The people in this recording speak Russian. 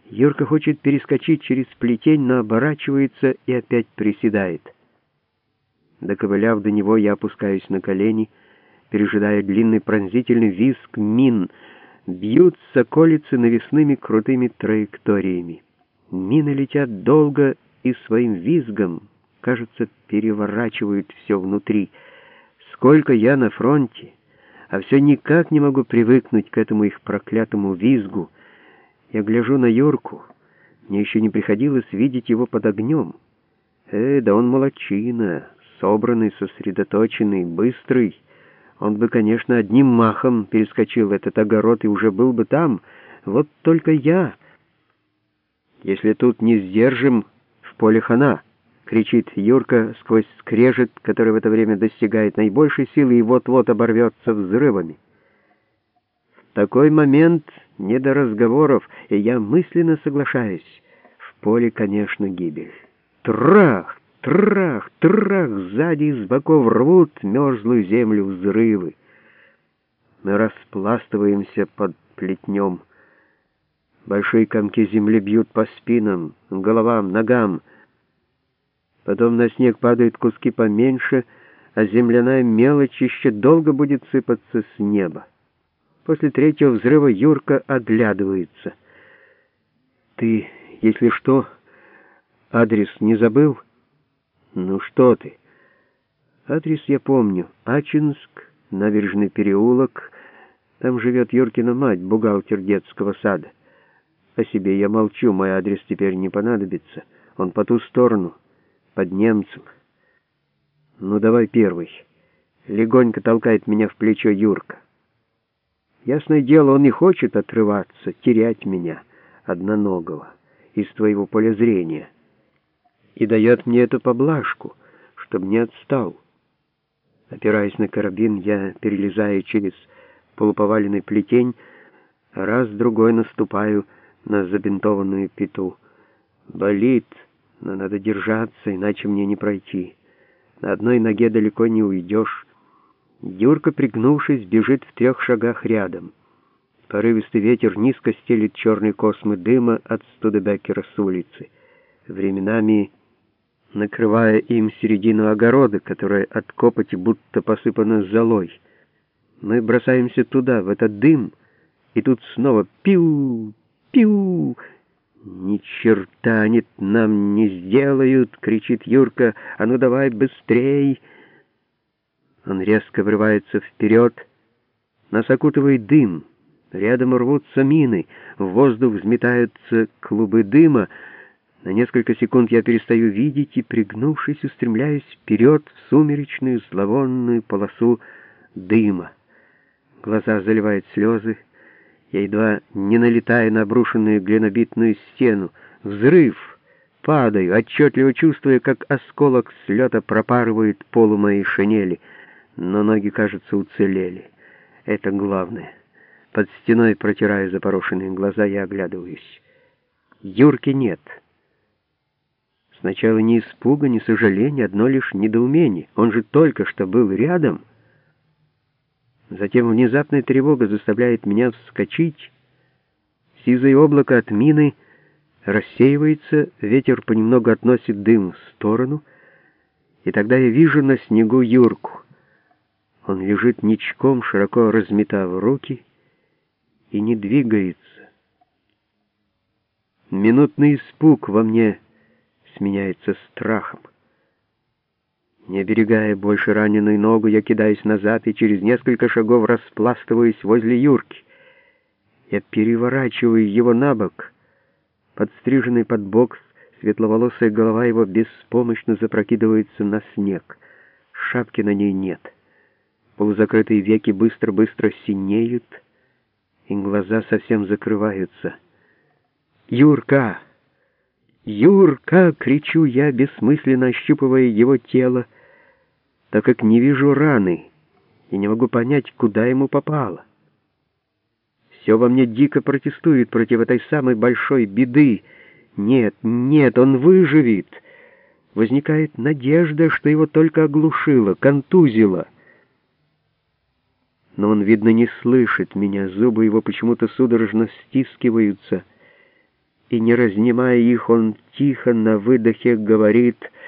Юрка хочет перескочить через плетень, но оборачивается и опять приседает. Доковыляв до него, я опускаюсь на колени, пережидая длинный пронзительный визг мин. Бьют соколицы навесными крутыми траекториями. Мины летят долго и своим визгом, кажется, переворачивают все внутри. Сколько я на фронте, а все никак не могу привыкнуть к этому их проклятому визгу. Я гляжу на Юрку. Мне еще не приходилось видеть его под огнем. Да он молодчина, собранный, сосредоточенный, быстрый. Он бы, конечно, одним махом перескочил этот огород и уже был бы там. Вот только я... «Если тут не сдержим, в поле хана!» — кричит Юрка сквозь скрежет, который в это время достигает наибольшей силы и вот-вот оборвется взрывами. В такой момент не до разговоров, и я мысленно соглашаюсь. В поле, конечно, гибель. Трах! Трах! Трах! Сзади и с боков рвут мерзлую землю взрывы. Мы распластываемся под плетнем. Большие комки земли бьют по спинам, головам, ногам. Потом на снег падают куски поменьше, а земляная мелочь еще долго будет сыпаться с неба. После третьего взрыва Юрка оглядывается. «Ты, если что, адрес не забыл?» «Ну что ты?» «Адрес я помню. Ачинск, Набережный переулок. Там живет Юркина мать, бухгалтер детского сада. О себе я молчу, мой адрес теперь не понадобится. Он по ту сторону, под немцем». «Ну давай первый». Легонько толкает меня в плечо Юрка. Ясное дело, он не хочет отрываться, терять меня, одноногого, из твоего поля зрения. И дает мне эту поблажку, чтобы не отстал. Опираясь на карабин, я перелезаю через полуповаленный плетень, раз-другой наступаю на забинтованную пету. Болит, но надо держаться, иначе мне не пройти. На одной ноге далеко не уйдешь. Юрка, пригнувшись, бежит в 3 шагах рядом. Порывистый ветер низко стелит черные космы дыма от Студебеккера с улицы, временами накрывая им середину огорода, которая от копоти будто посыпана золой. Мы бросаемся туда, в этот дым, и тут снова пиу, пиу. «Ни черта они нам не сделают!» — кричит Юрка. «А ну давай быстрей!» Он резко врывается вперед. Нас окутывает дым. Рядом рвутся мины. В воздух взметаются клубы дыма. На несколько секунд я перестаю видеть и, пригнувшись, устремляюсь вперед в сумеречную зловонную полосу дыма. Глаза заливают слезы. Я едва не налетаю на обрушенную глинобитную стену. Взрыв! Падаю, отчетливо чувствуя, как осколок с лета пропарывает полу моей шинели. Но ноги, кажется, уцелели. Это главное. Под стеной протираю запорошенные глаза и оглядываюсь. Юрки нет. Сначала ни испуга, ни сожаления, одно лишь недоумение. Он же только что был рядом. Затем внезапная тревога заставляет меня вскочить. Сизое облако от мины рассеивается, ветер понемногу относит дым в сторону, и тогда я вижу на снегу Юрку. Он лежит ничком, широко разметав руки, и не двигается. Минутный испуг во мне сменяется страхом. Не оберегая больше раненую ногу, я кидаюсь назад и через несколько шагов распластываюсь возле Юрки. Я переворачиваю его на бок. Подстриженный под бокс, светловолосая голова его беспомощно запрокидывается на снег. Шапки на ней нет. Полузакрытые веки быстро-быстро синеют, и глаза совсем закрываются. «Юрка! Юрка!» — кричу я, бессмысленно ощупывая его тело, так как не вижу раны и не могу понять, куда ему попало. Все во мне дико протестует против этой самой большой беды. Нет, нет, он выживет. Возникает надежда, что его только оглушило, контузило. Но он, видно, не слышит меня, зубы его почему-то судорожно стискиваются. и, не разнимая их, он тихо на выдохе говорит: